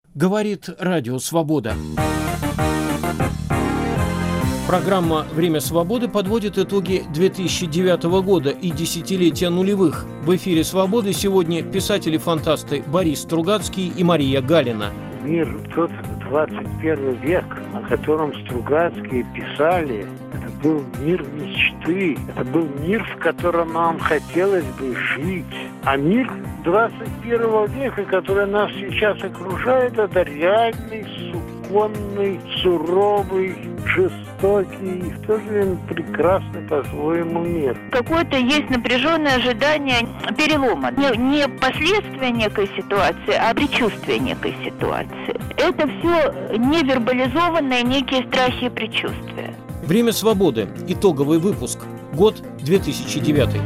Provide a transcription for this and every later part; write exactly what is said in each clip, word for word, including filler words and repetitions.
Говорит Радио Свобода. Программа «Время свободы» подводит итоги две тысячи девятого года и десятилетия нулевых. В эфире «Свободы» сегодня писатели-фантасты Борис Стругацкий и Мария Галина. Мир, тот двадцать первый век, о котором Стругацкие писали, это был мир мечты, это был мир, в котором нам хотелось бы жить. А мир двадцать первого века, который нас сейчас окружает, это реальный, суконный, суровый, жестокий и в то же время прекрасный по-своему мир. Какое-то есть напряженное ожидание перелома. Не, не последствия некой ситуации, а предчувствие некой ситуации. Это все невербализованные некие страхи и предчувствия. «Время свободы». Итоговый выпуск. Год две тысячи девятый.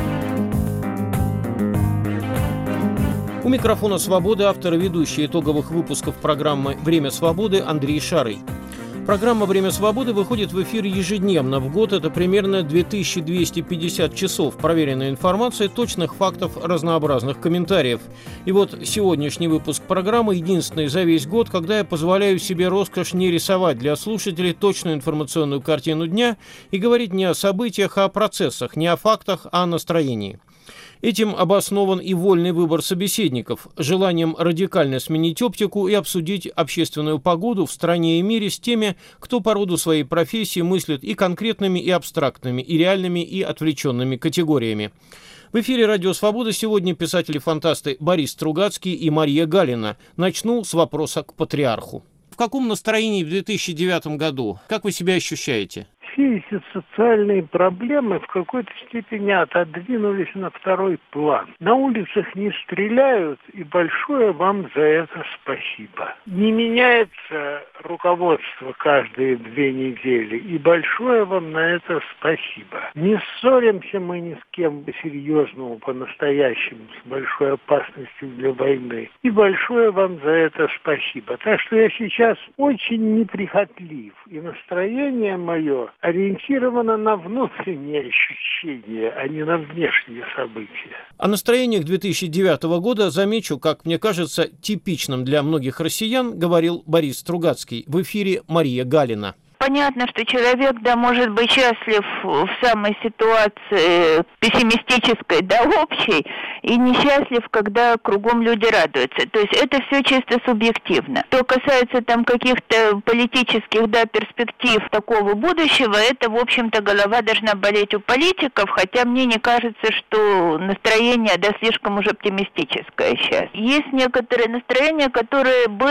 У микрофона «Свободы» автор и ведущий итоговых выпусков программы «Время свободы» Андрей Шарый. Программа «Время свободы» выходит в эфир ежедневно. В год это примерно две тысячи двести пятьдесят часов проверенной информации, точных фактов, разнообразных комментариев. И вот сегодняшний выпуск программы единственный за весь год, когда я позволяю себе роскошь не рисовать для слушателей точную информационную картину дня и говорить не о событиях, а о процессах, не о фактах, а о настроении. Этим обоснован и вольный выбор собеседников, желанием радикально сменить оптику и обсудить общественную погоду в стране и мире с теми, кто по роду своей профессии мыслит и конкретными, и абстрактными, и реальными, и отвлеченными категориями. В эфире «Радио Свобода» сегодня писатели-фантасты Борис Стругацкий и Мария Галина. Начну с вопроса к патриарху. В каком настроении в две тысячи девятом году? Как вы себя ощущаете? Все эти социальные проблемы в какой-то степени отодвинулись на второй план. На улицах не стреляют, и большое вам за это спасибо. Не меняется руководство каждые две недели, и большое вам на это спасибо. Не ссоримся мы ни с кем по-серьезному, по-настоящему, с большой опасностью для войны, и большое вам за это спасибо. Так что я сейчас очень неприхотлив, и настроение мое ориентировано на внутренние ощущения, а не на внешние события. О настроениях две тысячи девятого года, замечу, как мне кажется, типичным для многих россиян, говорил Борис Стругацкий. В эфире Мария Галина. Понятно, что человек, да, может быть счастлив в самой ситуации пессимистической, да, общей, и несчастлив, когда кругом люди радуются. То есть это все чисто субъективно. Что касается там каких-то политических, да, перспектив такого будущего, это, в общем-то, голова должна болеть у политиков, хотя мне не кажется, что настроение, да, слишком уж оптимистическое сейчас. Есть некоторые настроения, которые бы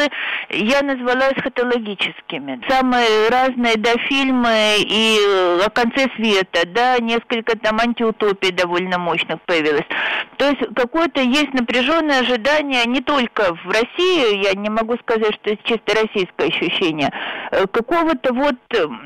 я назвала эсхатологическими. Самые разные, да, фильмы и о конце света, да, несколько там антиутопий довольно мощных появилось. То есть какое-то есть напряженное ожидание не только в России, я не могу сказать, что это чисто российское ощущение, какого-то вот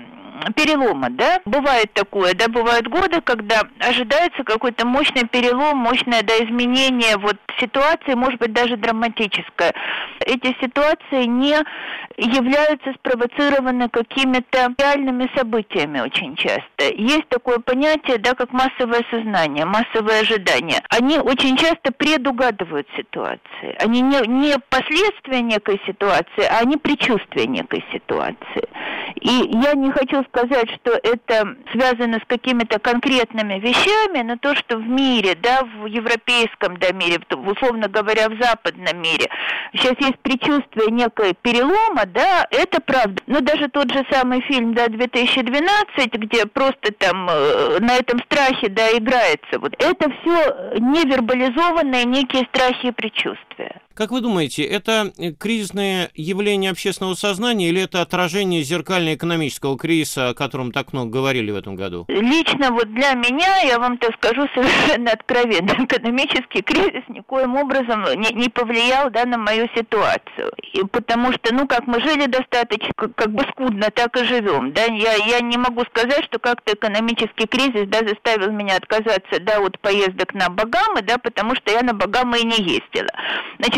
перелома, да, бывает такое, да, бывают годы, когда ожидается какой-то мощный перелом, мощное, да, изменение вот ситуации, может быть, даже драматическое. Эти ситуации не являются спровоцированы какими-то реальными событиями очень часто. Есть такое понятие, да, как массовое сознание, массовое ожидание. Они очень часто предугадывают ситуации. Они не, не последствия некой ситуации, а они предчувствия некой ситуации. И я не хочу сказать, что это связано с какими-то конкретными вещами, но то, что в мире, да, в европейском, да, мире, условно говоря, в западном мире, сейчас есть предчувствие некой перелома, да, это правда. Но даже тот же самый фильм, да, две тысячи двенадцать, где просто там э, на этом страхе, да, играется, вот это все невербализованные некие страхи и предчувствия. Как вы думаете, это кризисное явление общественного сознания или это отражение зеркально-экономического кризиса, о котором так много говорили в этом году? Лично вот для меня, я вам так скажу совершенно откровенно, экономический кризис никоим образом не, не повлиял, да, на мою ситуацию. И потому что, ну, как мы жили достаточно, как бы скудно, так и живем. Да? Я, я не могу сказать, что как-то экономический кризис, да, заставил меня отказаться, да, от поездок на Багамы, да, потому что я на Багамы и не ездила. Значит,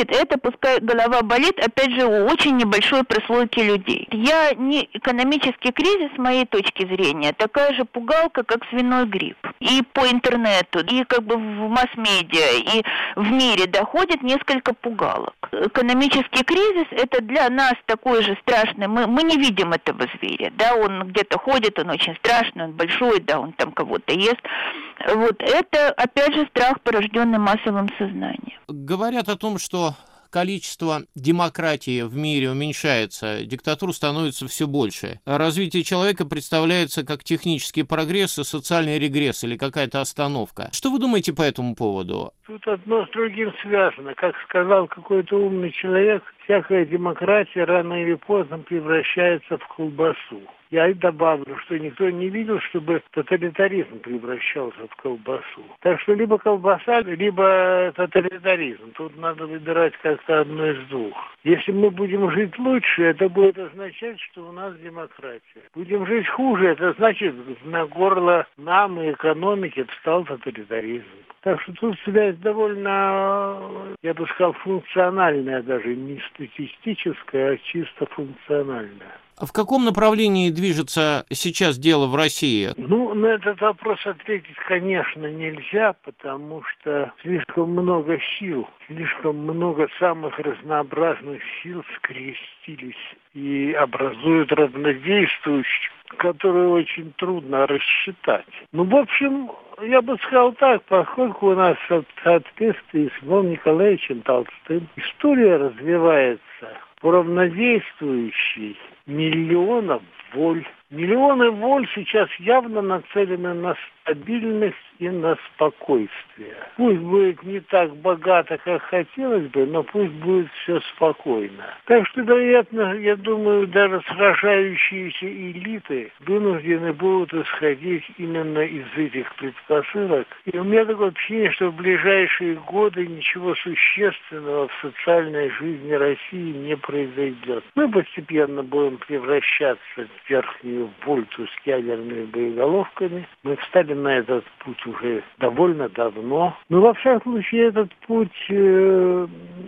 Значит, это пускай голова болит, опять же, у очень небольшой прослойки людей. Я не экономический кризис, с моей точки зрения, такая же пугалка, как свиной грипп. И по интернету, и как бы в масс-медиа, и в мире доходит несколько пугалок. Экономический кризис – это для нас такой же страшный. Мы, мы не видим этого зверя, да, он где-то ходит, он очень страшный, он большой, да, он там кого-то ест. Вот это, опять же, страх, порожденный массовым сознанием. Говорят о том, что количество демократии в мире уменьшается, диктатур становится все больше. А развитие человека представляется как технический прогресс и социальный регресс или какая-то остановка. Что вы думаете по этому поводу? Тут одно с другим связано. Как сказал какой-то умный человек, всякая демократия рано или поздно превращается в колбасу. Я и добавлю, что никто не видел, чтобы тоталитаризм превращался в колбасу. Так что либо колбаса, либо тоталитаризм. Тут надо выбирать как-то одно из двух. Если мы будем жить лучше, это будет означать, что у нас демократия. Будем жить хуже, это значит, на горло нам и экономике встал тоталитаризм. Так что тут связь довольно, я бы сказал, функциональная даже, не статистическая, а чисто функциональная. А в каком направлении движется сейчас дело в России? Ну, на этот вопрос ответить, конечно, нельзя, потому что слишком много сил, слишком много самых разнообразных сил скрестились и образуют равнодействующие, которые очень трудно рассчитать. Ну, в общем, я бы сказал так, поскольку у нас в соответствии с Львом Николаевичем Толстым история развивается по равнодействующей миллионов воль. Миллионы воль сейчас явно нацелены на стабильность и на спокойствие. Пусть будет не так богато, как хотелось бы, но пусть будет все спокойно. Так что, вероятно, я думаю, даже сражающиеся элиты вынуждены будут исходить именно из этих предпосылок. И у меня такое впечатление, что в ближайшие годы ничего существенного в социальной жизни России не произойдет. Мы постепенно будем превращаться в верхнюю вольту с ядерными боеголовками. Мы встали на этот путь уже довольно давно. Но, во всяком случае, этот путь, э,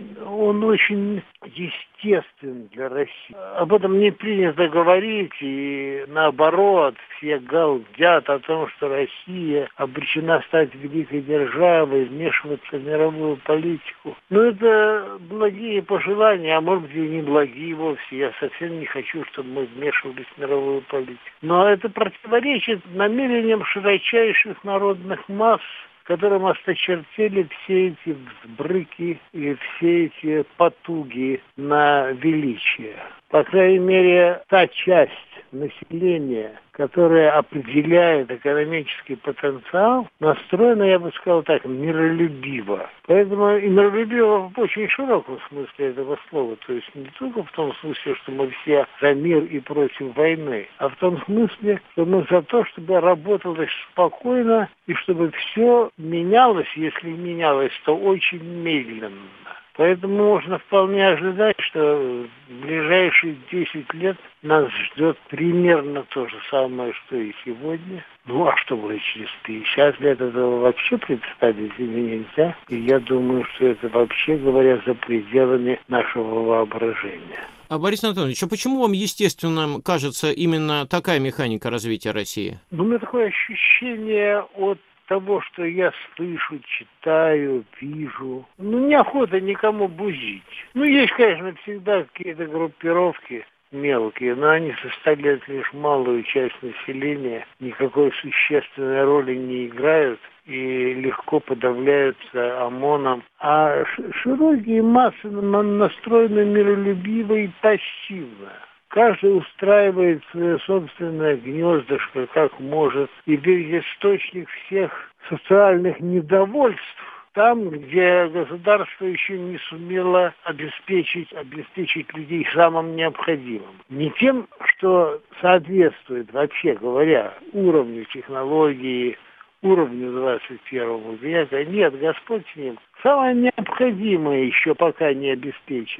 он очень естествен для России. Об этом не принято говорить, и наоборот, все галдят о том, что Россия обречена стать великой державой, вмешиваться в мировую политику. Но это благие пожелания, а может быть и не благие вовсе. Я совсем не хочу, чтобы мы вмешивались в мировую политику. Но это противоречит намерениям широчайших народных масс, которым осточертели все эти взбрыки и все эти потуги на величие. По крайней мере, та часть населения, которая определяет экономический потенциал, настроена, я бы сказал так, миролюбиво. Поэтому и миролюбиво в очень широком смысле этого слова. То есть не только в том смысле, что мы все за мир и против войны, а в том смысле, что мы за то, чтобы работалось спокойно и чтобы все менялось, если менялось, то очень медленно. Поэтому можно вполне ожидать, что в ближайшие десять лет нас ждет примерно то же самое, что и сегодня. Ну, а что будет через пятьдесят лет, этого вообще представить себе нельзя. И я думаю, что это вообще, говоря, за пределами нашего воображения. А, Борис Анатольевич, а почему вам естественным кажется именно такая механика развития России? Ну, у меня такое ощущение от того, что я слышу, читаю, вижу. Ну, неохота никому бузить. Ну, есть, конечно, всегда какие-то группировки мелкие, но они составляют лишь малую часть населения, никакой существенной роли не играют и легко подавляются ОМОНом. А широкие массы настроены миролюбиво и пассивно. Каждый устраивает свое собственное гнездышко, как может, и видит источник всех социальных недовольств там, где государство еще не сумело обеспечить, обеспечить людей самым необходимым. Не тем, что соответствует, вообще говоря, уровню технологии, уровню двадцать первого века. Нет, Господь с ним. Самое необходимое еще пока не обеспечено.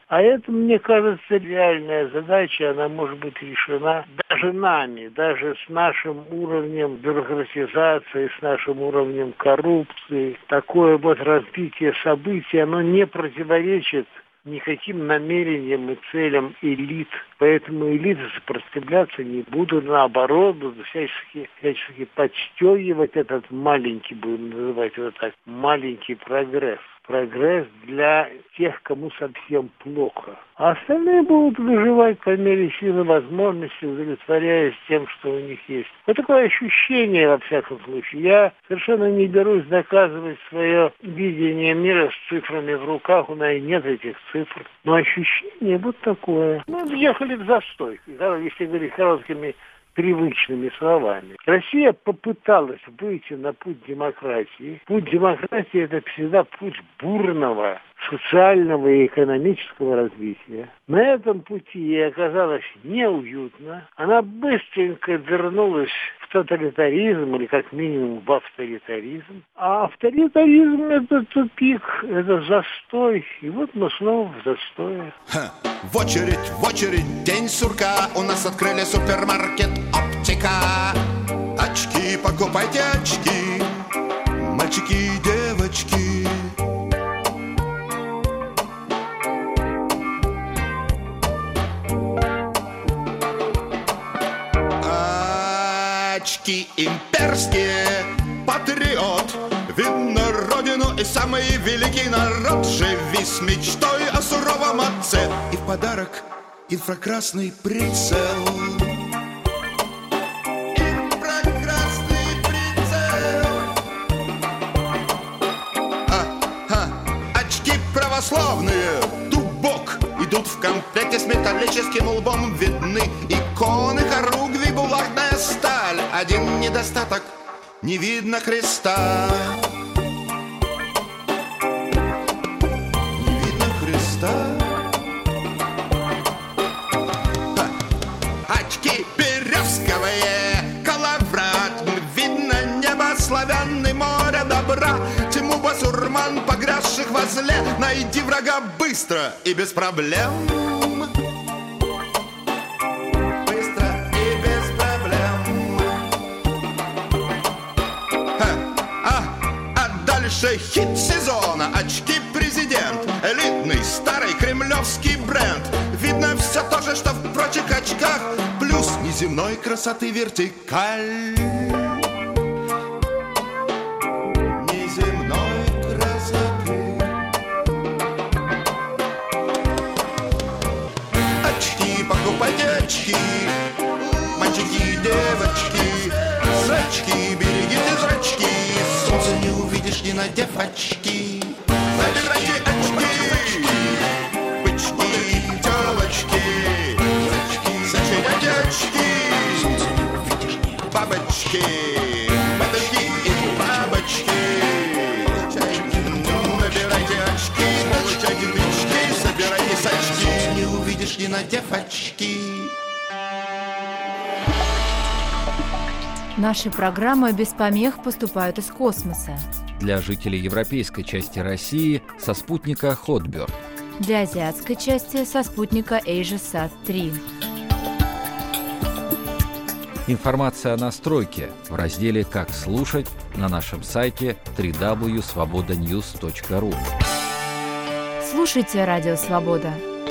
А это, мне кажется, реальная задача, она может быть решена даже нами, даже с нашим уровнем бюрократизации, с нашим уровнем коррупции. Такое вот развитие событий, оно не противоречит никаким намерениям и целям элит. Поэтому элиты сопротивляться не будут, наоборот, будут всячески, всячески подстегивать этот маленький, будем называть его так, маленький прогресс. Прогресс для тех, кому совсем плохо. А остальные будут выживать по мере силы возможности, удовлетворяясь тем, что у них есть. Вот такое ощущение, во всяком случае. Я совершенно не берусь доказывать свое видение мира с цифрами в руках. У меня нет этих цифр. Но ощущение вот такое. Мы въехали в застой, если говорить короткими привычными словами. Россия попыталась выйти на путь демократии. Путь демократии – это всегда путь бурного социального и экономического развития. На этом пути ей оказалось неуютно. Она быстренько вернулась в тоталитаризм или как минимум в авторитаризм. А авторитаризм – это тупик, это застой. И вот мы снова в застое. Ха. В очередь, в очередь, день сурка. У нас открыли супермаркет «Оптика». Очки, покупайте очки, мальчики и девочки. Очки имперские, патриот. Видно родину и самый великий народ. Живи с мечтой о суровом отце. И в подарок инфракрасный прицел. Инфракрасный прицел. А-ха, очки православные, дубок. Идут в комплекте с металлическим лбом. Видны иконы, хоругви, булатная сталь. Один недостаток — не видно креста. Не видно креста. Ха. Очки березковые, коловрат. Видно небо, славян и море добра. Тьму басурман, погрязших во зле. Найди врага быстро и без проблем. Хит сезона, очки президент. Элитный старый кремлевский бренд. Видно все то же, что в прочих очках. Плюс неземной красоты вертикаль. Неземной красоты. Очки, покупайте очки, мальчики и девочки. Зрачки, берегите зрачки. Солнце не увидишь, не надев очки. Забирайте очки, бычки, телочки. Зачеряйте очки, солнце не увидишь, не бабочки. Бабочки и бабочки. Набирайте очки, получайте тычки. Собирайте очки, солнце не увидишь, не надев очки. Наши программы без помех поступают из космоса. Для жителей европейской части России со спутника Хотберд. Для азиатской части со спутника AsiaSat три. Информация о настройке в разделе «Как слушать» на нашем сайте дабл ю дабл ю дабл ю точка свобода ньюс точка ру. Слушайте Радио Свобода.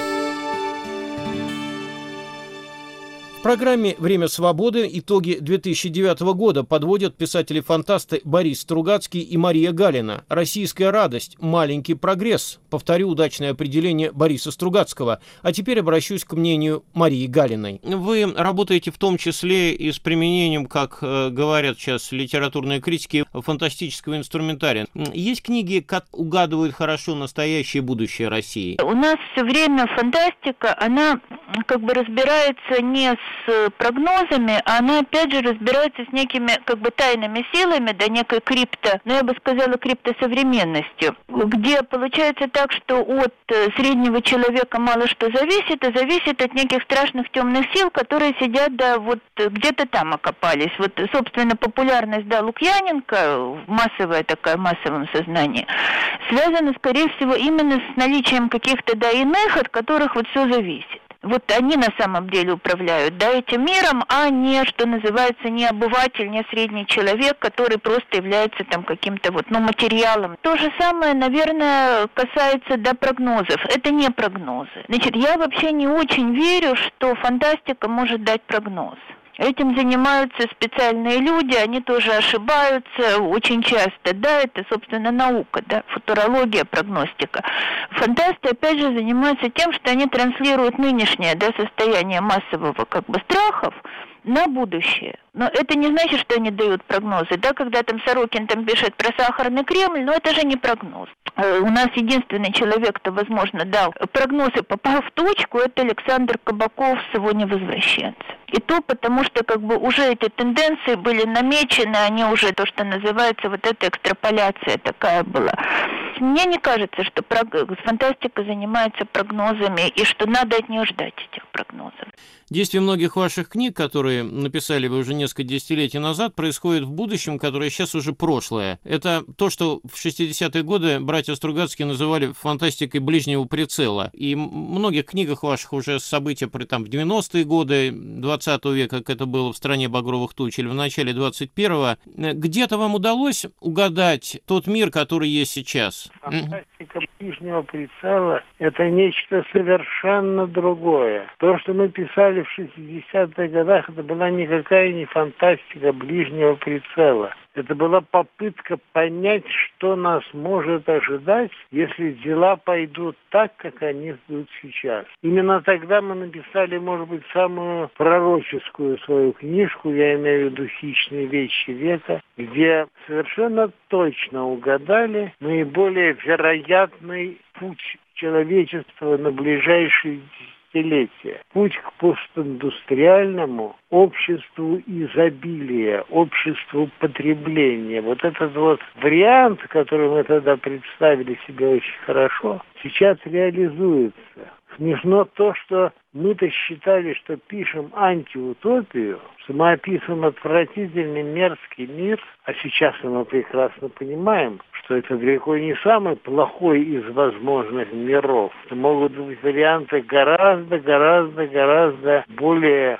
В программе «Время свободы» итоги две тысячи девятого года подводят писатели-фантасты Борис Стругацкий и Мария Галина. «Российская радость. Маленький прогресс». Повторю удачное определение Бориса Стругацкого. А теперь обращусь к мнению Марии Галиной. Вы работаете в том числе и с применением, как говорят сейчас литературные критики, фантастического инструментария. Есть книги, как угадывают хорошо настоящее будущее России? У нас все время фантастика, она как бы разбирается не с прогнозами, а она опять же разбирается с некими как бы тайными силами, да, некой крипто, ну я бы сказала криптосовременностью, где получается так, что от среднего человека мало что зависит, а зависит от неких страшных темных сил, которые сидят, да, вот где-то там окопались. Вот, собственно, популярность, да, Лукьяненко, массовая такая, в массовом сознании, связана, скорее всего, именно с наличием каких-то, да, иных, от которых вот все зависит. Вот они на самом деле управляют, да, этим миром, а не, что называется, не обыватель, не средний человек, который просто является там каким-то вот, ну, материалом. То же самое, наверное, касается, да, прогнозов. Это не прогнозы. Значит, я вообще не очень верю, что фантастика может дать прогноз. Этим занимаются специальные люди, они тоже ошибаются очень часто, да, это, собственно, наука, да, футурология, прогностика. Фантасты, опять же, занимаются тем, что они транслируют нынешнее, да, состояние массового, как бы, страхов на будущее. Но это не значит, что они дают прогнозы, да, когда там Сорокин там пишет про сахарный Кремль, но это же не прогноз. У нас единственный человек, кто, возможно, дал прогнозы, попав в точку, это Александр Кабаков с его «Невозвращенцем». И то потому, что как бы уже эти тенденции были намечены, они уже то, что называется, вот эта экстраполяция такая была. Мне не кажется, что фантастика занимается прогнозами и что надо от нее ждать этих прогнозов. Действие многих ваших книг, которые написали вы уже несколько десятилетий назад, происходит в будущем, которое сейчас уже прошлое. Это то, что в шестидесятые годы братья Стругацкие называли фантастикой ближнего прицела. И в многих книгах ваших уже события при, там, в девяностые годы двадцатого века, как это было в «Стране багровых туч», или в начале двадцать первого, где-то вам удалось угадать тот мир, который есть сейчас? Фантастика ближнего прицела – это нечто совершенно другое. То, что мы писали в шестидесятых годах, это была никакая не фантастика ближнего прицела. Это была попытка понять, что нас может ожидать, если дела пойдут так, как они идут сейчас. Именно тогда мы написали, может быть, самую пророческую свою книжку, я имею в виду «Хищные вещи века», где совершенно точно угадали наиболее вероятный путь человечества на ближайшие десятилетия. Путь к постиндустриальному обществу изобилия, обществу потребления. Вот этот вот вариант, который мы тогда представили себе очень хорошо, сейчас реализуется. Смешно то, что мы-то считали, что пишем антиутопию, что мы описываем отвратительный мерзкий мир, а сейчас мы прекрасно понимаем, что это далеко не самый плохой из возможных миров. Это могут быть варианты гораздо, гораздо, гораздо более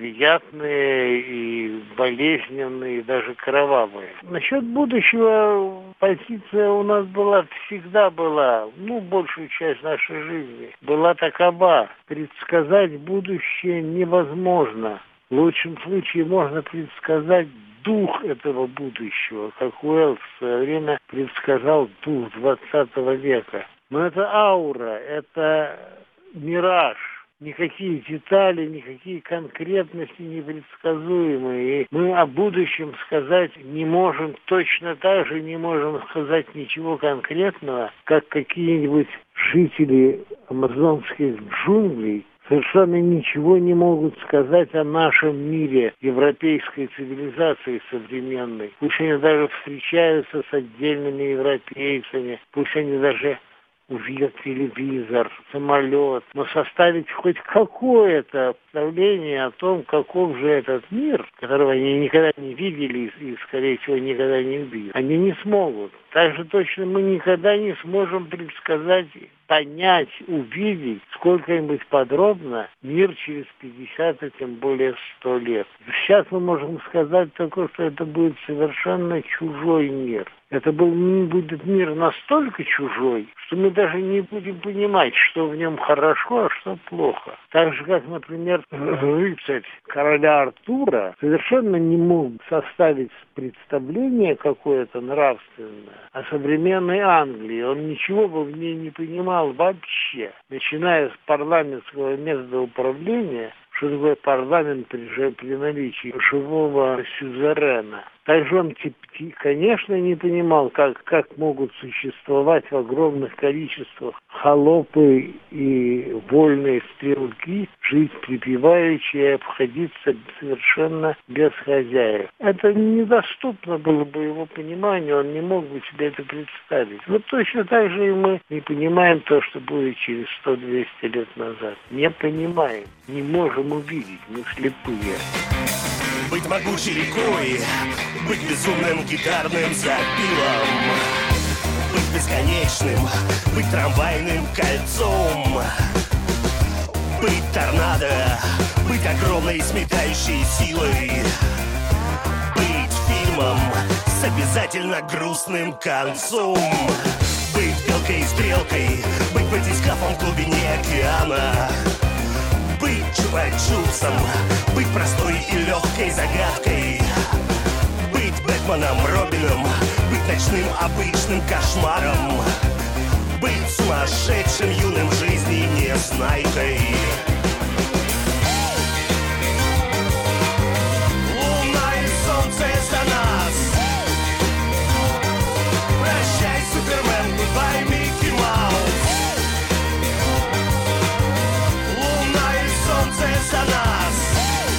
неприятные и болезненные, и даже кровавые. Насчет будущего позиция у нас была, всегда была, ну, большую часть нашей жизни, была такова. Предсказать будущее невозможно. В лучшем случае можно предсказать дух этого будущего, как Уэллс в свое время предсказал дух двадцатого века. Но это аура, это мираж. Никакие детали, никакие конкретности непредсказуемые. И мы о будущем сказать не можем, точно так же не можем сказать ничего конкретного, как какие-нибудь жители амазонских джунглей совершенно ничего не могут сказать о нашем мире, европейской цивилизации современной. Пусть они даже встречаются с отдельными европейцами, пусть они даже увидят телевизор, самолет, но составить хоть какое-то представление о том, каков же этот мир, которого они никогда не видели и, скорее всего, никогда не увидят, они не смогут. Так же точно мы никогда не сможем предсказать, понять, увидеть сколько-нибудь подробно мир через пятьдесят, а тем более сто лет. Сейчас мы можем сказать только, что это будет совершенно чужой мир. Это был, будет мир настолько чужой, что мы даже не будем понимать, что в нем хорошо, а что плохо. Так же, как, например, рыцарь короля Артура совершенно не мог составить представление какое-то нравственное о современной Англии. Он ничего бы в ней не понимал вообще, начиная с парламентского метода управления, что такое парламент при, при наличии живого сюзерена. Также он, конечно, не понимал, как, как могут существовать в огромных количествах холопы и вольные стрелки, жить припеваючи и обходиться совершенно без хозяев. Это недоступно было бы его пониманию, он не мог бы себе это представить. Вот точно так же и мы не понимаем то, что будет через сто-двести лет назад. Не понимаем, не можем увидеть, мы слепые. Быть могучей рекой, быть безумным гитарным запилом, быть бесконечным, быть трамвайным кольцом, быть торнадо, быть огромной сметающей силой, быть фильмом с обязательно грустным концом, быть белкой и стрелкой, быть батискафом в глубине океана, быть чупа-чупсом, быть простой и легкой загадкой, быть Бэтменом, Робином, быть ночным обычным кошмаром, быть сумасшедшим юным жизни незнайкой. Луна и солнце за нас. Прощай, Супермен, goodbye, Микки Маус. За нас.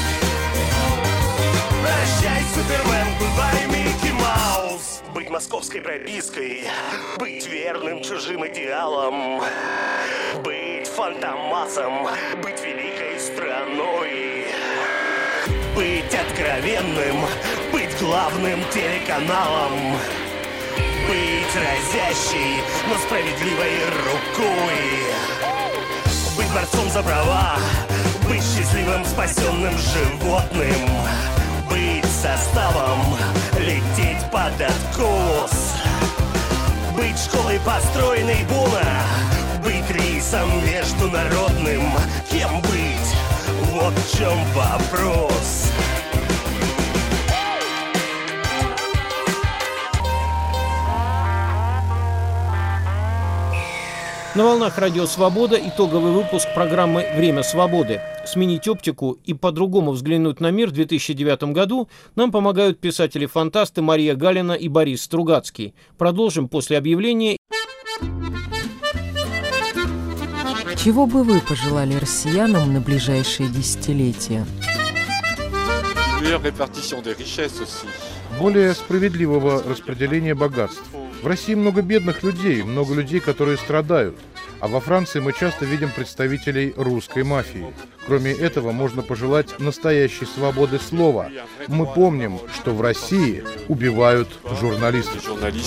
Прощай, Супермен, goodbye, Микки Маус. Быть московской пропиской, быть верным чужим идеалом, быть фантомасом, быть великой страной, быть откровенным, быть главным телеканалом, быть разящей, но справедливой рукой, быть борцом за права, быть счастливым спасенным животным, быть составом, лететь под откос, быть школой построенной Буна, быть рейсом международным, кем быть, вот в чем вопрос. На волнах Радио Свобода итоговый выпуск программы «Время свободы». Сменить оптику и по-другому взглянуть на мир в две тысячи девятом году нам помогают писатели-фантасты Мария Галина и Борис Стругацкий. Продолжим после объявления. Чего бы вы пожелали россиянам на ближайшие десятилетия? Более справедливого распределения богатств. В России много бедных людей, много людей, которые страдают. А во Франции мы часто видим представителей русской мафии. Кроме этого, можно пожелать настоящей свободы слова. Мы помним, что в России убивают журналистов.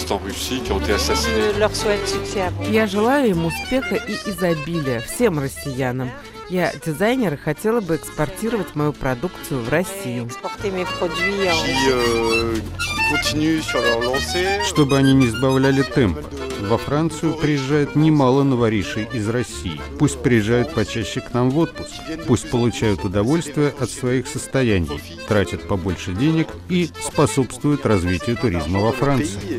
Я желаю им успеха и изобилия всем россиянам. Я, дизайнер, и хотела бы экспортировать мою продукцию в Россию. Чтобы они не сбавляли темп. Во Францию приезжает немало новоришей из России. Пусть приезжают почаще к нам в отпуск. Пусть получают удовольствие от своих состояний, тратят побольше денег и способствуют развитию туризма во Франции.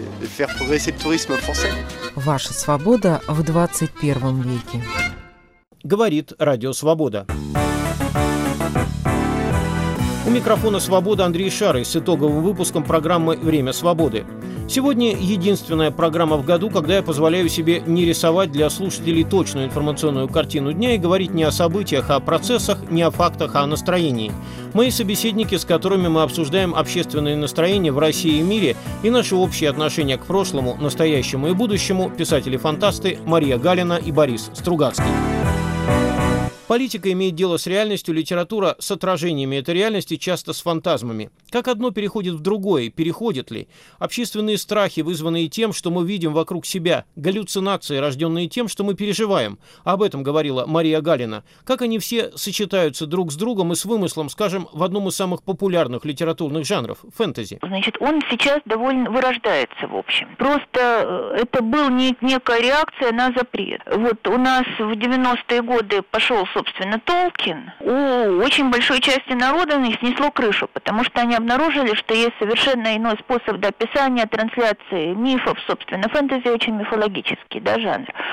Ваша свобода в двадцать первом веке. Говорит Радио Свобода. У микрофона «Свобода» Андрей Шарый с итоговым выпуском программы «Время свободы». Сегодня единственная программа в году, когда я позволяю себе не рисовать для слушателей точную информационную картину дня и говорить не о событиях, а о процессах, не о фактах, а о настроении. Мои собеседники, с которыми мы обсуждаем общественное настроение в России и мире и наши общие отношения к прошлому, настоящему и будущему, писатели-фантасты Мария Галина и Борис Стругацкий. Политика имеет дело с реальностью, литература с отражениями этой реальности, часто с фантазмами. Как одно переходит в другое, переходит ли? Общественные страхи, вызванные тем, что мы видим вокруг себя, галлюцинации, рожденные тем, что мы переживаем. Об этом говорила Мария Галина. Как они все сочетаются друг с другом и с вымыслом, скажем, в одном из самых популярных литературных жанров – фэнтези. Значит, он сейчас довольно вырождается, в общем. Просто это был не, некая реакция на запрет. Вот у нас в девяностые годы пошел, собственно, Толкин. У очень большой части народа их снесло крышу, потому что они обнаружили, что есть совершенно иной способ описания, трансляции мифов, собственно, фэнтези очень мифологический, да, жанр.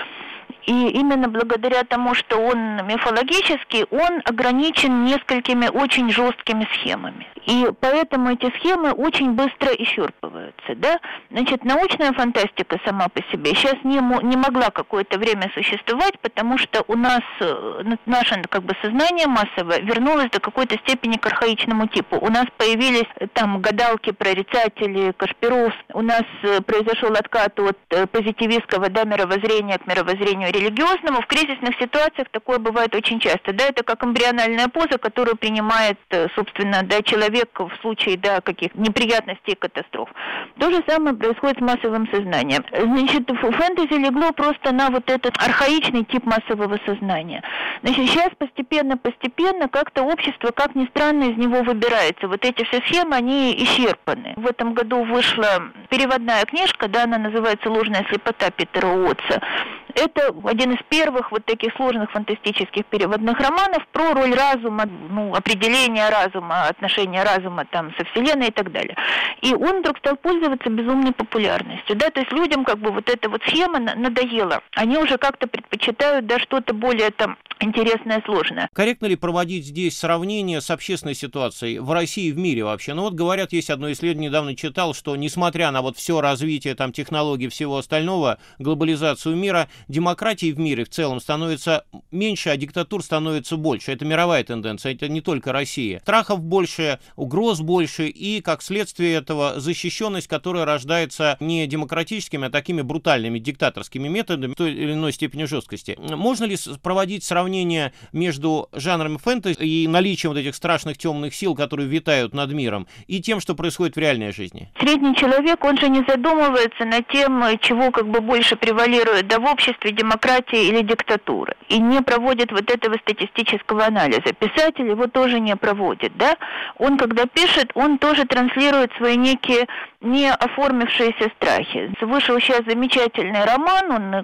И именно благодаря тому, что он мифологический, он ограничен несколькими очень жесткими схемами. И поэтому эти схемы очень быстро исчерпываются. Да? Значит, научная фантастика сама по себе сейчас не, не могла какое-то время существовать, потому что у нас наше как бы, сознание массовое вернулось до какой-то степени к архаичному типу. У нас появились там гадалки, прорицатели, Кашпиров. У нас произошел откат от позитивистского да, мировоззрения к мировоззрению религиозному. В кризисных ситуациях такое бывает очень часто. Да, это как эмбриональная поза, которую принимает, собственно, да, человек в случае да, каких неприятностей и катастроф. То же самое происходит с массовым сознанием. Значит, фэнтези легло просто на вот этот архаичный тип массового сознания. Значит, сейчас постепенно-постепенно как-то общество, как ни странно, из него выбирается. Вот эти все схемы, они исчерпаны. В этом году вышла переводная книжка, да, она называется «Ложная слепота» Питера Уотса. Это один из первых вот таких сложных фантастических переводных романов про роль разума, ну, определение разума, отношения разума там со Вселенной и так далее. И он вдруг стал пользоваться безумной популярностью, да, то есть людям как бы вот эта вот схема надоела. Они уже как-то предпочитают, да, что-то более там интересное, сложное. Корректно ли проводить здесь сравнение с общественной ситуацией в России и в мире вообще? Ну вот говорят, есть одно исследование, недавно читал, что несмотря на вот все развитие там технологий, всего остального, глобализацию мира, демократии в мире в целом становится меньше, а диктатур становится больше. Это мировая тенденция, это не только Россия. Страхов больше, угроз больше и, как следствие этого, защищенность, которая рождается не демократическими, а такими брутальными диктаторскими методами той или иной степени жесткости. Можно ли проводить сравнение между жанрами фэнтези и наличием вот этих страшных темных сил, которые витают над миром, и тем, что происходит в реальной жизни? Средний человек, он же не задумывается над тем, чего как бы больше превалирует да, в обществе, демократии или диктатуры, и не проводит вот этого статистического анализа. Писатель его тоже не проводит, да? Он, когда пишет, он тоже транслирует свои некие не оформившиеся страхи. Вышел сейчас замечательный роман, он,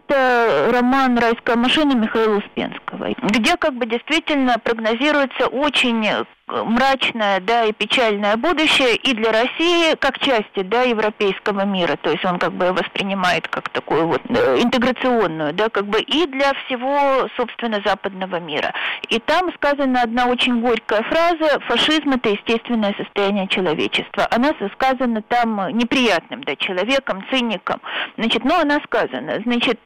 это роман «Райская машина» Михаила Успенского, где как бы действительно прогнозируется очень мрачное, да, и печальное будущее и для России, как части, да, европейского мира, то есть он как бы воспринимает как такую вот интеграционную, да, как бы и для всего, собственно, западного мира. И там сказана одна очень горькая фраза: фашизм — это естественное состояние человечества. Она сказана там неприятным, да, человеком, циником. Значит, но она сказана, значит,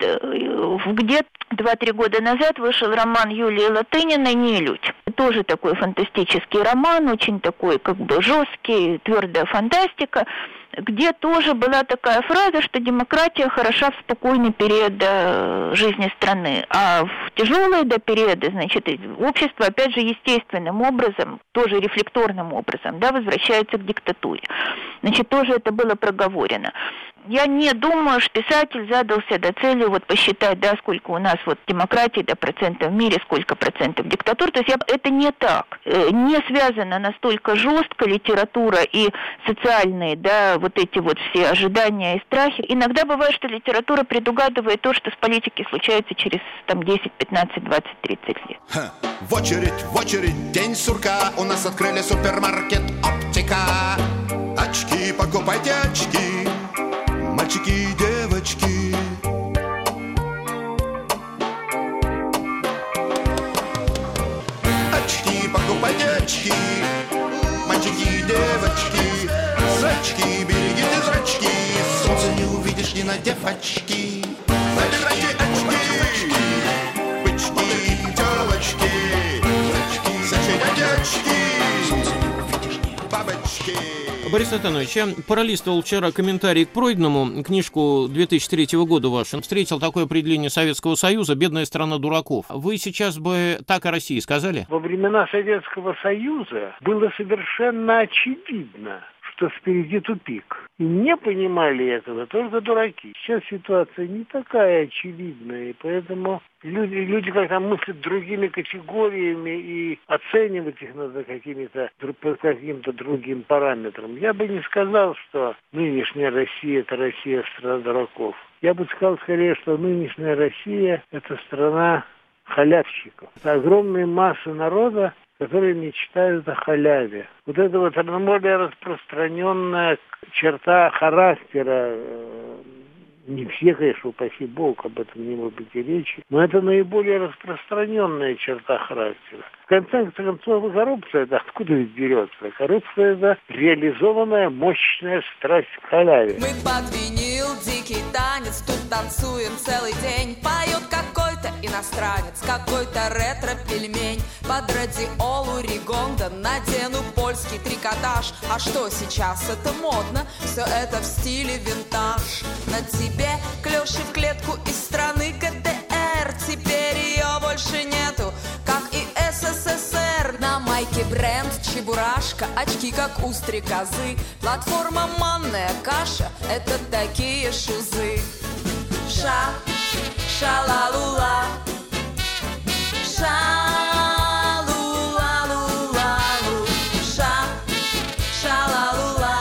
где-то два-три года назад вышел роман Юлии Латыниной «Нелюдь». Тоже такой фантастический роман, очень такой как бы жесткий, твердая фантастика, где тоже была такая фраза, что демократия хороша в спокойный период да, жизни страны, а в тяжелые да, периоды, значит, общество, опять же, естественным образом, тоже рефлекторным образом, да, возвращается к диктатуре. Значит, тоже это было проговорено. Я не думаю, что писатель задался до цели вот посчитать, да, сколько у нас вот демократии, да, процентов в мире, сколько процентов диктатур. То есть я, это не так. Не связано настолько жестко литература и социальные, да, вот эти вот все ожидания и страхи. Иногда бывает, что литература предугадывает то, что с политикой случается через там десять, пятнадцать, двадцать, тридцать лет. Ха. В очередь, в очередь, день сурка. У нас открыли супермаркет «Оптика». Очки, покупайте очки. Мальчики и девочки. Очки, покупайте очки. Мальчики и девочки. Зрачки, берегите зрачки. Солнце не увидишь, не надев очки. Забирайте очки. Бычки, телочки. Зачеряйте очки. Бабочки. Борис Натанович, я пролистывал вчера комментарий к пройденному, книжку две тысячи третьего года вашу. Встретил такое определение Советского Союза: «Бедная страна дураков». Вы сейчас бы так о России сказали? Во времена Советского Союза было совершенно очевидно, что впереди тупик. И не понимали этого только дураки. Сейчас ситуация не такая очевидная, и поэтому люди, люди как-то мыслят другими категориями, и оценивать их надо какими-то, по каким-то другим параметрам. Я бы не сказал, что нынешняя Россия – это Россия страна дураков. Я бы сказал скорее, что нынешняя Россия – это страна халявщиков. Это огромные массы народа, которые мечтают о халяве. Вот это вот более распространенная черта характера Не все, конечно, упаси Бог, об этом не может быть и речи, но это наиболее распространенная черта характера. В конце концов, коррупция, да, откуда ведь берется? Коррупция – это реализованная мощная страсть к халяве. Мы под винил, дикий танец, тут танцуем целый день. Поет какой-то иностранец, какой-то ретро-пельмень. Под радиолу Ригонда надену польский трикотаж. А что сейчас это модно? Все это в стиле винтаж. На тебе клёши в клетку из страны ка дэ эр. Теперь ее больше нету, как и эс эс эс эр. На майке бренд Чебурашка, очки как у стрекозы. Платформа манная каша, это такие шузы. Ша, ша-ла-лу-ла, ша-лу-ла-лу-ла-лу, ша, ша-ла-лу-ла,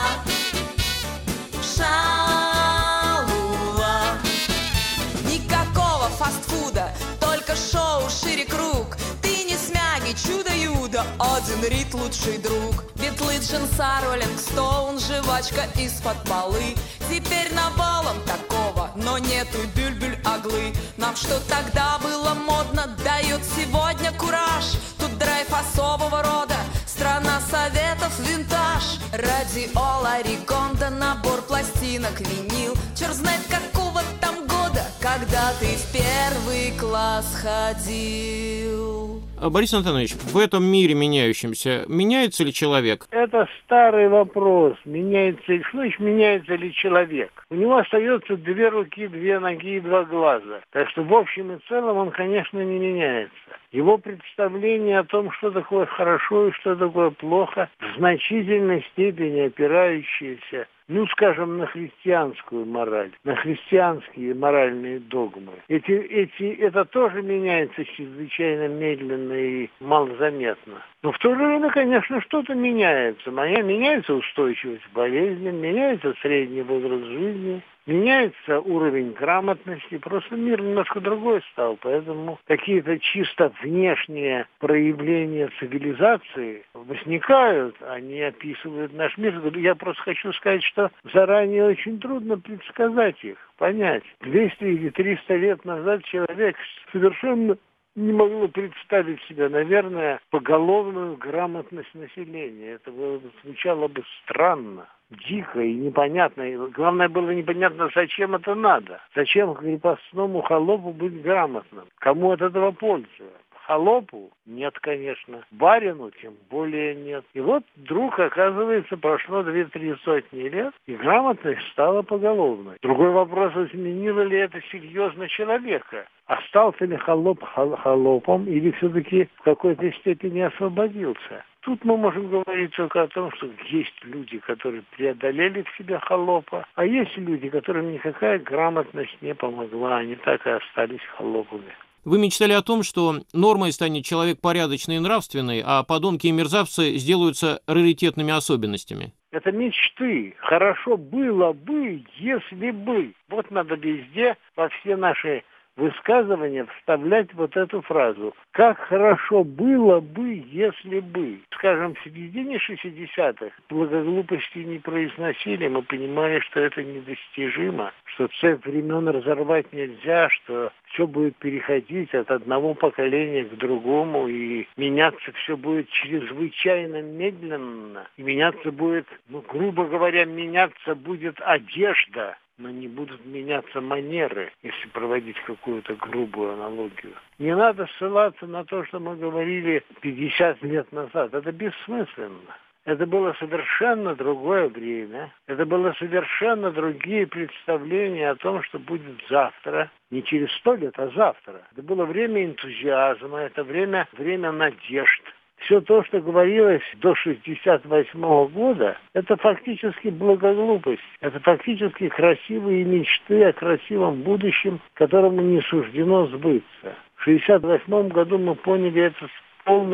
ша-лу-ла. Никакого фастфуда, только шоу шире круг. Ты не смяги, чудо-юдо, один рит лучший друг. Битлы, джинса, Роллинг Стоун, жвачка из-под полы. Теперь навалом такого, но нету бюль-бюль-оглы. Нам что тогда было модно, дает сегодня кураж. Тут драйв особого рода, страна советов, винтаж. Радиола, Ригонда, набор пластинок, винил. Черт знает какого там года, когда ты в первый класс ходил. Борис Антонович, в этом мире меняющемся меняется ли человек? Это старый вопрос. Меняется ли, что значит меняется ли человек? У него остается две руки, две ноги и два глаза. Так что в общем и целом он, конечно, не меняется. Его представление о том, что такое хорошо и что такое плохо, в значительной степени опирающееся, ну, скажем, на христианскую мораль, на христианские моральные догмы. Эти, эти, это тоже меняется чрезвычайно медленно и малозаметно. Но в то же время, конечно, что-то меняется. Моя меняется устойчивость к болезням, меняется средний возраст жизни, меняется уровень грамотности, просто мир немножко другой стал, поэтому какие-то чисто внешние проявления цивилизации возникают, они описывают наш мир. Я просто хочу сказать, что заранее очень трудно предсказать их, понять. двести или триста лет назад человек совершенно не могло представить себе, наверное, поголовную грамотность населения. Это было, звучало бы странно, дико и непонятно. И главное было непонятно, зачем это надо. Зачем крепостному холопу быть грамотным? Кому от этого польза? Холопу? Нет, конечно. Барину тем более нет. И вот вдруг, оказывается, прошло две-три сотни лет, и грамотность стала поголовной. Другой вопрос, изменило ли это серьезно человека? Остался ли холоп холопом или все-таки в какой-то степени освободился? Тут мы можем говорить только о том, что есть люди, которые преодолели в себе холопа, а есть люди, которым никакая грамотность не помогла, они так и остались холопами. Вы мечтали о том, что нормой станет человек порядочный и нравственный, а подонки и мерзавцы сделаются раритетными особенностями. Это мечты. Хорошо было бы, если бы. Вот надо везде, во все наши высказывания вставлять вот эту фразу. Как хорошо было бы, если бы. Скажем, в середине шестидесятых благоглупости не произносили, мы понимали, что это недостижимо, что цепь времен разорвать нельзя, что все будет переходить от одного поколения к другому, и меняться все будет чрезвычайно медленно. И меняться будет, ну, грубо говоря, меняться будет одежда, но не будут меняться манеры, если проводить какую-то грубую аналогию. Не надо ссылаться на то, что мы говорили пятьдесят лет назад. Это бессмысленно. Это было совершенно другое время. Это было совершенно другие представления о том, что будет завтра. Не через сто лет, а завтра. Это было время энтузиазма, это время, время надежд. Все то, что говорилось до шестьдесят восьмого года, это фактически благоглупость. Это фактически красивые мечты о красивом будущем, которому не суждено сбыться. В шестьдесят восьмом году мы поняли это с полной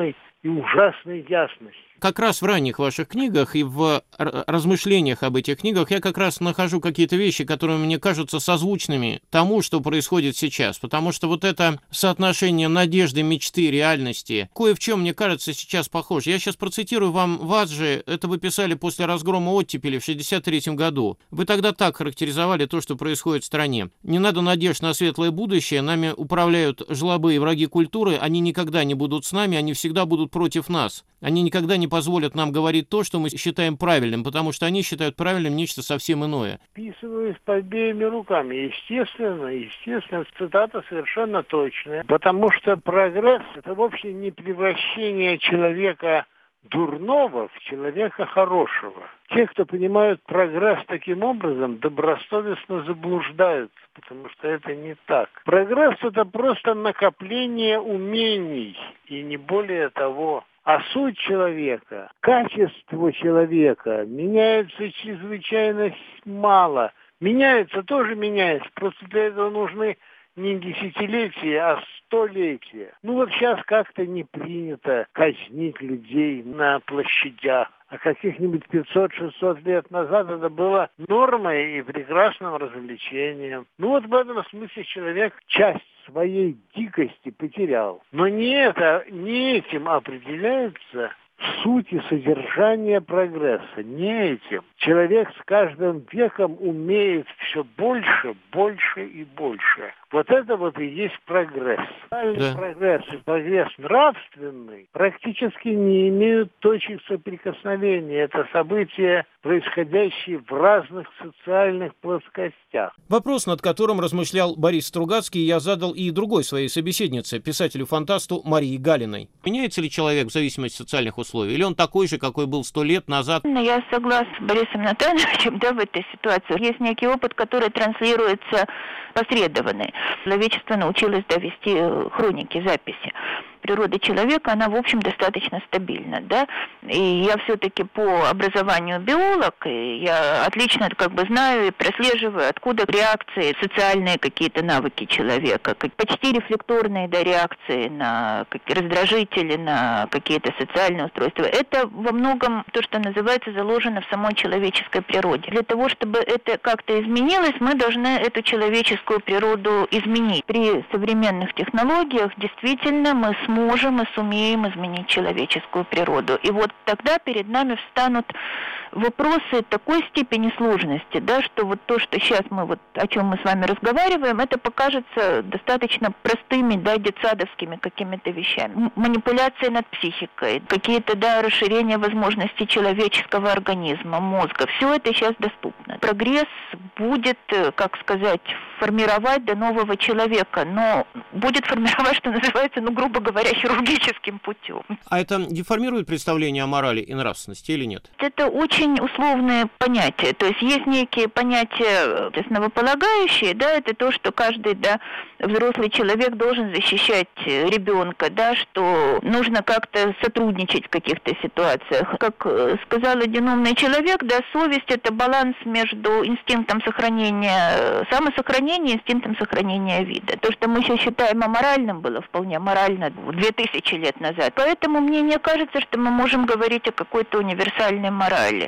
и ужасной ясностью. Как раз в ранних ваших книгах и в размышлениях об этих книгах я как раз нахожу какие-то вещи, которые мне кажутся созвучными тому, что происходит сейчас. Потому что вот это соотношение надежды, мечты, реальности, кое в чем, мне кажется, сейчас похоже. Я сейчас процитирую вам вас же, это вы писали после разгрома оттепели в шестьдесят третьем году. Вы тогда так характеризовали то, что происходит в стране. Не надо надежд на светлое будущее, нами управляют жлобы и враги культуры, они никогда не будут с нами, они всегда будут против нас. Они никогда не позволят нам говорить то, что мы считаем правильным, потому что они считают правильным нечто совсем иное. Вписываюсь по обеими руками. Естественно, естественно, цитата совершенно точная. Потому что прогресс – это вовсе не превращение человека дурного в человека хорошего. Те, кто понимают прогресс таким образом, добросовестно заблуждаются, потому что это не так. Прогресс – это просто накопление умений, и не более того. А суть человека, качество человека меняется чрезвычайно мало. Меняется, тоже меняется, просто для этого нужны не десятилетия, а столетия. Ну вот сейчас как-то не принято казнить людей на площадях. А каких-нибудь пятьсот-шестьсот лет назад это было нормой и прекрасным развлечением. Ну вот в этом смысле человек часть своей дикости потерял. Но не это, не этим определяется суть и содержание прогресса. Не этим. Человек с каждым веком умеет все больше, больше и больше. Вот это вот и есть прогресс. Да. Прогресс и прогресс нравственный практически не имеют точек соприкосновения. Это события, происходящие в разных социальных плоскостях. Вопрос, над которым размышлял Борис Стругацкий, я задал и другой своей собеседнице, писателю-фантасту Марии Галиной. Меняется ли человек в зависимости от социальных условий? Или он такой же, какой был сто лет назад? Я согласна с Борисом Натановичем, да, в этой ситуации. Есть некий опыт, который транслируется посредованный. Человечество научилось довести хроники, записи. Природа человека, она, в общем, достаточно стабильна, да, и я все-таки по образованию биолог, и я отлично как бы знаю и прослеживаю, откуда реакции, социальные какие-то навыки человека, как почти рефлекторные, да, реакции на раздражители, на какие-то социальные устройства. Это во многом то, что называется, заложено в самой человеческой природе. Для того, чтобы это как-то изменилось, мы должны эту человеческую природу изменить. При современных технологиях действительно мы сможем можем и сумеем изменить человеческую природу. И вот тогда перед нами встанут вопросы такой степени сложности, да, что вот то, что сейчас мы вот, о чем мы с вами разговариваем, это покажется достаточно простыми, да, детсадовскими какими-то вещами. Манипуляции над психикой, какие-то, да, расширения возможностей человеческого организма, мозга. Все это сейчас доступно. Прогресс будет, как сказать, формировать до нового человека, но будет формировать, что называется, ну, грубо говоря, хирургическим путем. А это деформирует представление о морали и нравственности или нет? Это очень условные понятия. То есть есть некие понятия основополагающие, да, это то, что каждый, да, взрослый человек должен защищать ребенка, да, что нужно как-то сотрудничать в каких-то ситуациях. Как сказал один умный человек, да, совесть – это баланс между инстинктом сохранения, самосохранения и инстинктом сохранения вида. То, что мы сейчас считаем аморальным, было вполне морально две тысячи лет назад. Поэтому мне не кажется, что мы можем говорить о какой-то универсальной морали.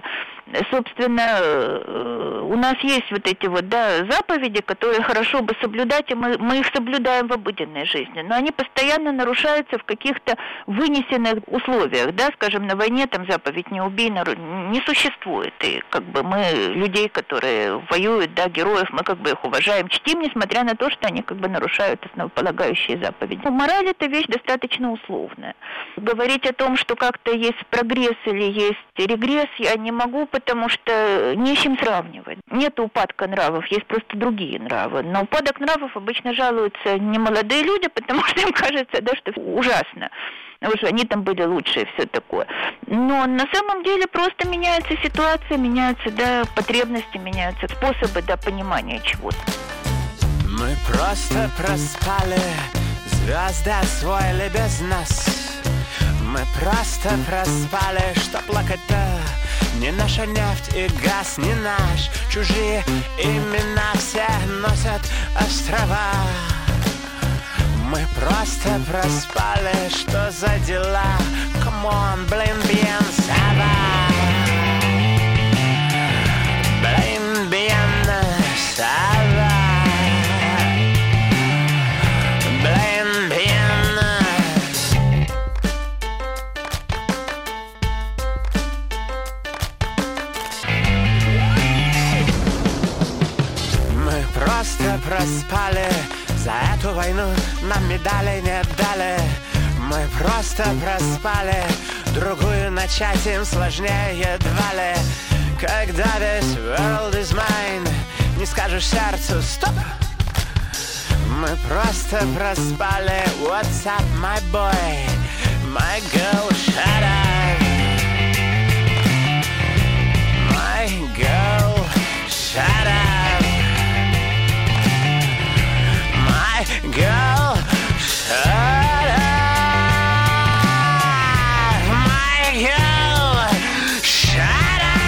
Собственно, у нас есть вот эти вот, да, заповеди, которые хорошо бы соблюдать, и мы, мы их соблюдаем в обыденной жизни, но они постоянно нарушаются в каких-то вынесенных условиях, да, скажем, на войне там заповедь «не убей» не существует, и как бы мы людей, которые воюют, да, героев, мы как бы их уважаем, чтим, несмотря на то, что они как бы нарушают основополагающие заповеди. Но мораль – это вещь достаточно условная. Говорить о том, что как-то есть прогресс или есть регресс, я не могу, потому что не с чем сравнивать. Нет упадка нравов, есть просто другие нравы. На упадок нравов обычно жалуются не молодые люди, потому что им кажется, да, что ужасно. Потому что они там были лучше и все такое. Но на самом деле просто меняется ситуация, меняются, да, потребности, меняются способы, да, понимания чего-то. Мы просто проспали, звезды освоили без нас. Мы просто проспали, что плакать-то не наша нефть и газ, не наш. Чужие имена все носят острова. Мы просто проспали, что за дела? Come come on, blend bien, ça va. Blend bien, ça va. Blend bien. Мы просто проспали. За эту войну нам медали не дали. Мы просто проспали. Другую начать им сложнее едва ли. Когда весь world is mine, не скажешь сердцу стоп. Мы просто проспали. What's up, my boy? My girl, shut up. My girl, shut up. My girl, shut up. My girl, shut up.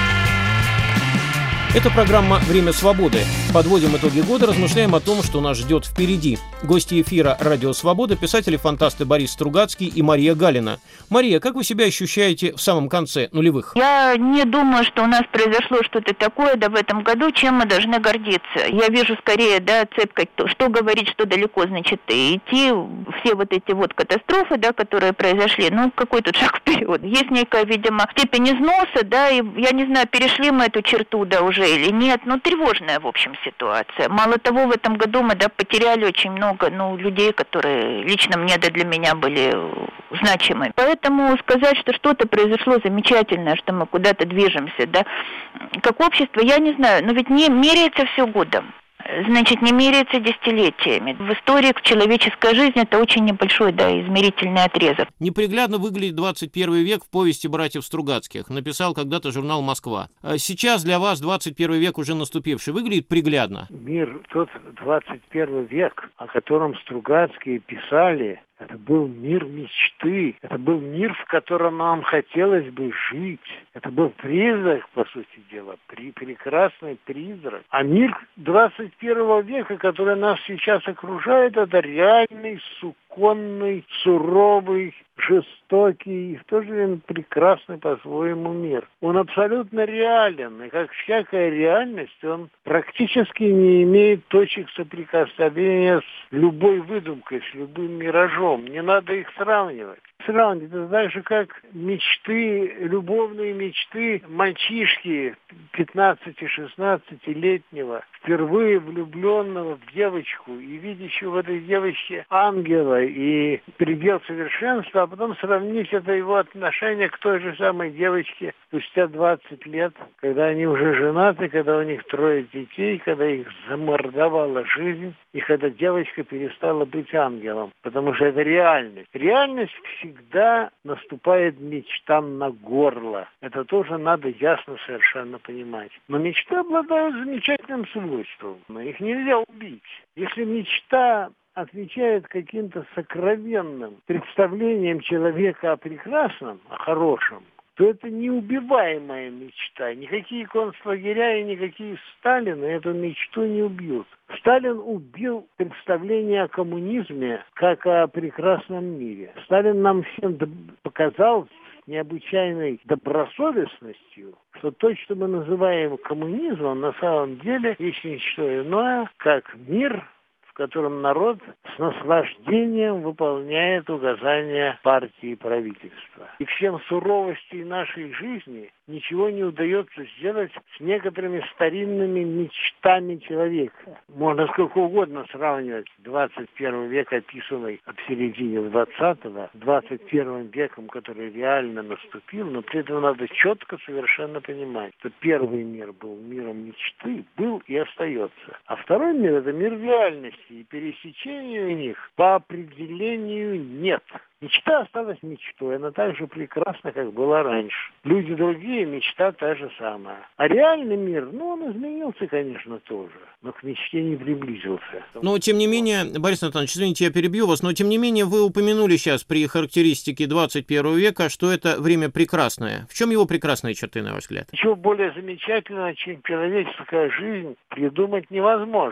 Это программа «Время свободы». Подводим итоги года, размышляем о том, что нас ждет впереди. Гости эфира «Радио Свобода» — писатели-фантасты Борис Стругацкий и Мария Галина. Мария, как вы себя ощущаете в самом конце нулевых? Я не думаю, что у нас произошло что-то такое, да, в этом году, чем мы должны гордиться. Я вижу скорее, да, цепкость, что говорить, что далеко, значит, идти. Все вот эти вот катастрофы, да, которые произошли, ну, какой тут шаг вперед. Есть некая, видимо, степень износа, да, и я не знаю, перешли мы эту черту, да, уже или нет, но тревожная, в общем, ситуация. Мало того, в этом году мы, да, потеряли очень много, ну, людей, которые лично мне, да, для меня были значимы. Поэтому сказать, что что-то произошло замечательное, что мы куда-то движемся, да, как общество, я не знаю, но ведь не меряется все годом. Значит, не меряется десятилетиями. В истории человеческой жизни это очень небольшой, да, измерительный отрезок. Неприглядно выглядит двадцать первый век в повести братьев Стругацких. Написал когда-то журнал «Москва». Сейчас для вас двадцать первый век уже наступивший выглядит приглядно. Мир, тот двадцать первый век, о котором Стругацкие писали, это был мир мечты, это был мир, в котором нам хотелось бы жить. Это был призрак, по сути дела, при, прекрасный призрак. А мир двадцать первого века, который нас сейчас окружает, это реальный, суконный, суровый, жестокий и в то же время прекрасный по-своему мир. Он абсолютно реален, и как всякая реальность, он практически не имеет точек соприкосновения с любой выдумкой, с любым миражом. Не надо их сравнивать. Сравнивать, это так же, как мечты, любовные мечты мальчишки пятнадцати-шестнадцатилетнего, впервые влюбленного в девочку и видящего в этой девочке ангела и предел совершенства, а потом сравнить это его отношение к той же самой девочке спустя двадцать лет, когда они уже женаты, когда у них трое детей, когда их замордовала жизнь, и когда девочка перестала быть ангелом, потому что это реальность. Реальность всегда наступает мечтам на горло. Это тоже надо ясно совершенно понимать. Но мечты обладают замечательным свойством. Их нельзя убить. Если мечта отвечает каким-то сокровенным представлением человека о прекрасном, о хорошем, то это неубиваемая мечта. Никакие концлагеря и никакие Сталины эту мечту не убьют. Сталин убил представление о коммунизме как о прекрасном мире. Сталин нам всем показал с необычайной добросовестностью, что то, что мы называем коммунизмом, на самом деле есть не что иное, как мир, в котором народ с наслаждением выполняет указания партии и правительства. И всем суровостей нашей жизни ничего не удается сделать с некоторыми старинными мечтами человека. Можно сколько угодно сравнивать двадцать первый век, описанный в середине двадцатого, с двадцать первым веком, который реально наступил, но при этом надо четко совершенно понимать, что первый мир был миром мечты, был и остается. А второй мир – это мир реальности, и пересечения у них по определению нет. Мечта осталась мечтой, она так же прекрасна, как была раньше. Люди другие, мечта та же самая. А реальный мир, ну, он изменился, конечно, тоже, но к мечте не приблизился. Но, тем не менее, Борис Анатольевич, извините, я перебью вас, но, тем не менее, вы упомянули сейчас при характеристике двадцать первого века, что это время прекрасное. В чем его прекрасные черты, на ваш взгляд? Ничего более замечательного, чем человеческая жизнь, придумать невозможно.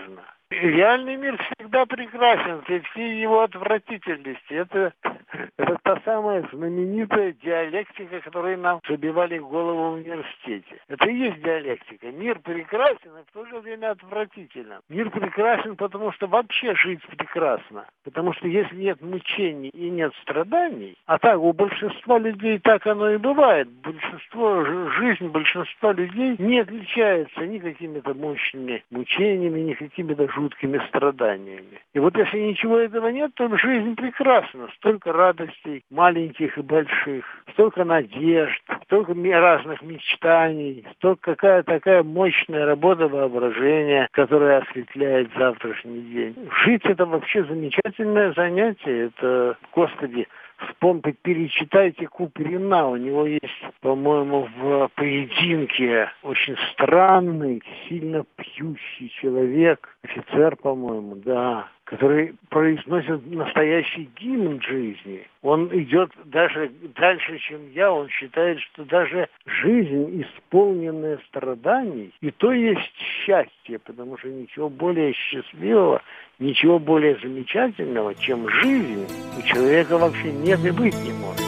Реальный мир всегда прекрасен, при всей его отвратительности. Это, это та самая знаменитая диалектика, которую нам забивали в голову в университете. Это и есть диалектика. Мир прекрасен, и в то же время отвратителен. Мир прекрасен, потому что вообще жить прекрасно. Потому что если нет мучений и нет страданий, а так у большинства людей так оно и бывает. Большинство, жизнь большинства людей не отличается ни какими-то мощными мучениями, ни какими-то жуткими страданиями. И вот если ничего этого нет, то жизнь прекрасна. Столько радостей, маленьких и больших, столько надежд, столько разных мечтаний, столько какая такая мощная работа воображения, которая осветляет завтрашний день. Жить — это вообще замечательное занятие. Это, Господи, вспомните, перечитайте Куприна. У него есть, по-моему, в поединке очень странный, сильно пьющий человек, офицер, по-моему, да, который произносит настоящий гимн жизни. Он идет даже дальше, чем я. Он считает, что даже жизнь, исполненная страданий, и то есть счастье, потому что ничего более счастливого, ничего более замечательного, чем жизнь, у человека вообще нет и быть не может.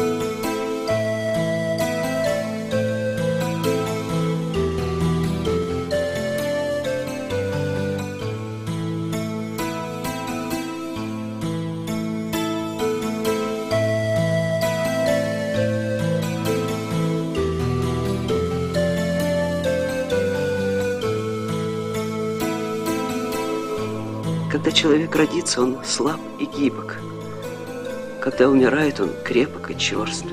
Когда человек родится, он слаб и гибок. Когда умирает, он крепок и черст.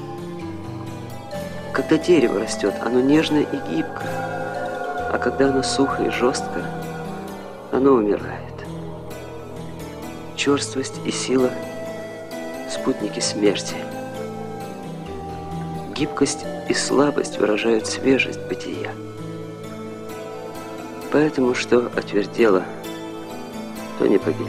Когда дерево растет, оно нежно и гибко. А когда оно сухо и жестко, оно умирает. Черствость и сила – спутники смерти. Гибкость и слабость выражают свежесть бытия. Поэтому, что отвердело, то не победит.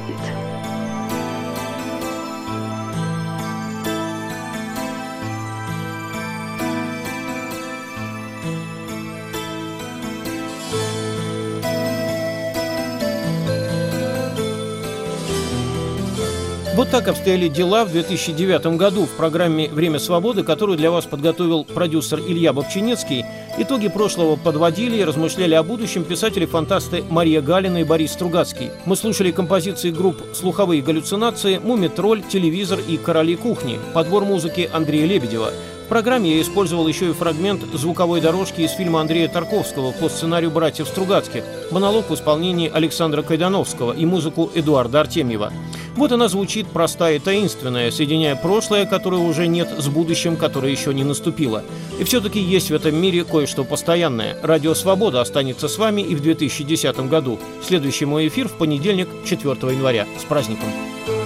Вот так обстояли дела в две тысячи девятом году в программе «Время свободы», которую для вас подготовил продюсер Илья Бобчинецкий. Итоги прошлого подводили и размышляли о будущем писатели-фантасты Мария Галина и Борис Стругацкий. Мы слушали композиции групп «Слуховые галлюцинации», «Мумий-тролль», «Телевизор» и «Короли кухни», подбор музыки Андрея Лебедева. В программе я использовал еще и фрагмент звуковой дорожки из фильма Андрея Тарковского по сценарию братьев Стругацких, монолог в исполнении Александра Кайдановского и музыку Эдуарда Артемьева. Вот она звучит простая и таинственная, соединяя прошлое, которое уже нет, с будущим, которое еще не наступило. И все-таки есть в этом мире кое-что постоянное. Радио «Свобода» останется с вами и в две тысячи десятом году. Следующий мой эфир в понедельник, четвёртого января. С праздником!